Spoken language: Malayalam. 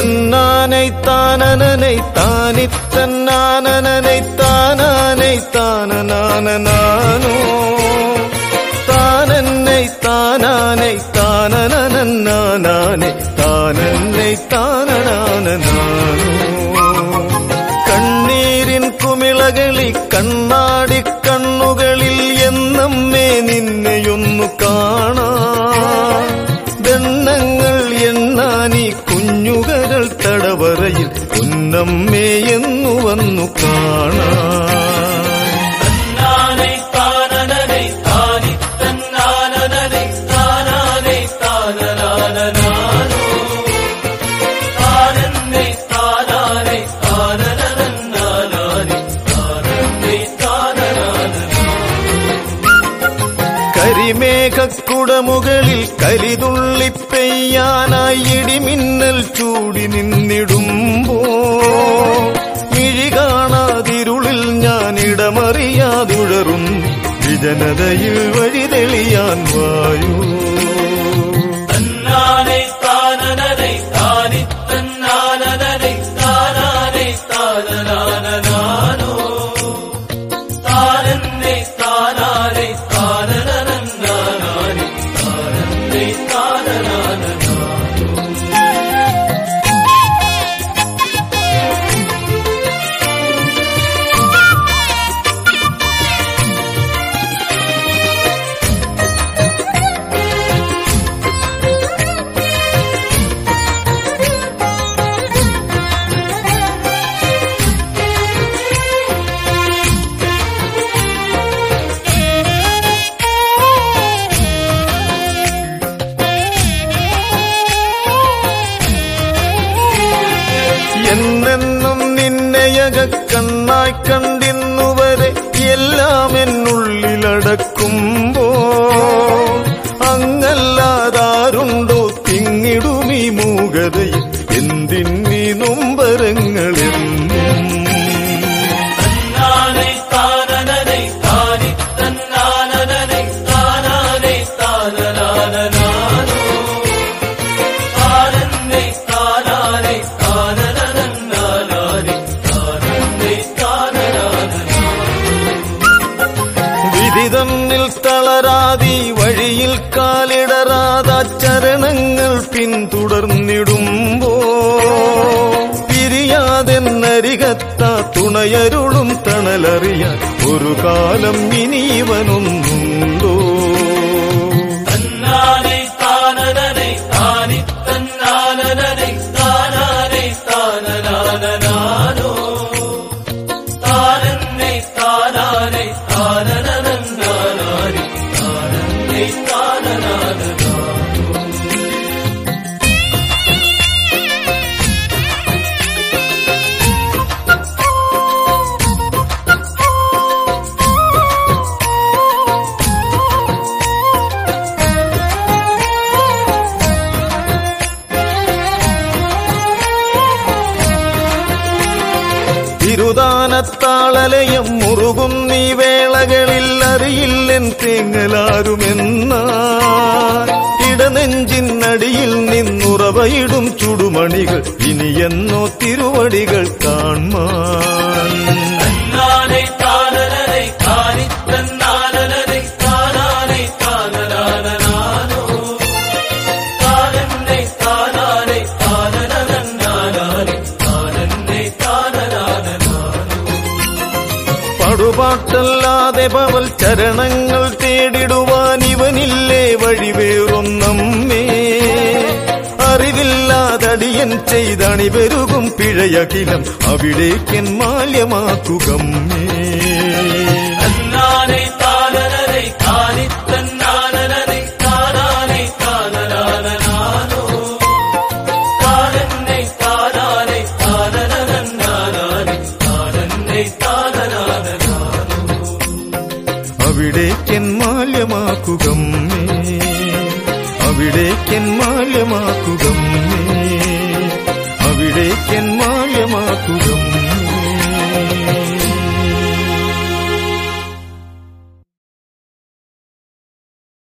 തന്നാനൈ താനനനൈ താനി തന്നാനനനൈ താനാനൈ താനനാനനാനോ താനന്നൈ താനാനൈ താനനനന്നാനാനൈ താനന്നൈ താനനാനനാനോ കണ്ണീരിൻ കുമിളകളി കണ്ണാടി കണ്ണുകളിൽ എന്നമ്മേ നിന്നെയൊന്നു കാണാൻ ദണ്ണങ്ങൾ എണ്ണാനീ കുഞ്ഞുകകൾ തടവറയിൽ പൊന്നമ്മേ എന്നു വന്നു കാണാൻ കരിമേഘക്കുടമുകളിൽ കരിതുള്ളി പെയ്യാനായി ഇടിമിന്നൽ ചൂടി നിന്നിടുമ്പോ മിഴി കാണാതിരുളിൽ ഞാൻ ഇടമറിയാതുഴറും വിജനതയിൽ വഴി തെളിയാൻ വായു എന്നെന്നും നിന്നെയക കണ്ണായി കണ്ടിന്നുവരെ എല്ലാം എന്നുള്ളിലടക്കുമ്പോ അങ്ങല്ലാതാരുണ്ടോ തിങ്ങിടുമീ മൂകതയിൽ എന്തിന്നീ നൊമ്പരങ്ങളെന്നും തന്നിൽ തളരാതി വഴിയിൽ കാലിടറാതാ ചരണങ്ങൾ പിന്തുടർന്നിടുമ്പോ പിരിയാതെന്നരികത്താ തുണയരുളും തണലറിയാൻ ഒരു കാലം ഇനിവനൊന്നുണ്ടോ തിരുദാനത്താളലയം മുറുകും നീ വേളകളിൽ അറിയില്ലെൻ തേങ്ങലാരുമെന്ന ഇടനെഞ്ചിനടിയിൽ നിന്നുറവയിടും ചുടുമണികൾ ഇനിയെന്നോ തിരുവടികൾ കാൺമാൻ പാട്ടല്ലാതെ പവൽ ചരണങ്ങൾ തേടിടുവാൻ ഇവനില്ലേ വഴി വേറൊന്നമ്മേ അറിവില്ലാതടിയൻ ചെയ്തണി പെരുകും പിഴയകിലം അവിടേക്കൻ മാല്യമാക്കുകമ്മേ അവിടേക്കൻ മാല്യമാക്കുകമ്മേ അവിടേക്കൻ മാല്യമാക്കുകമ്മേ അവിടേക്കൻ മാല്യമാക്കുകമ്മേ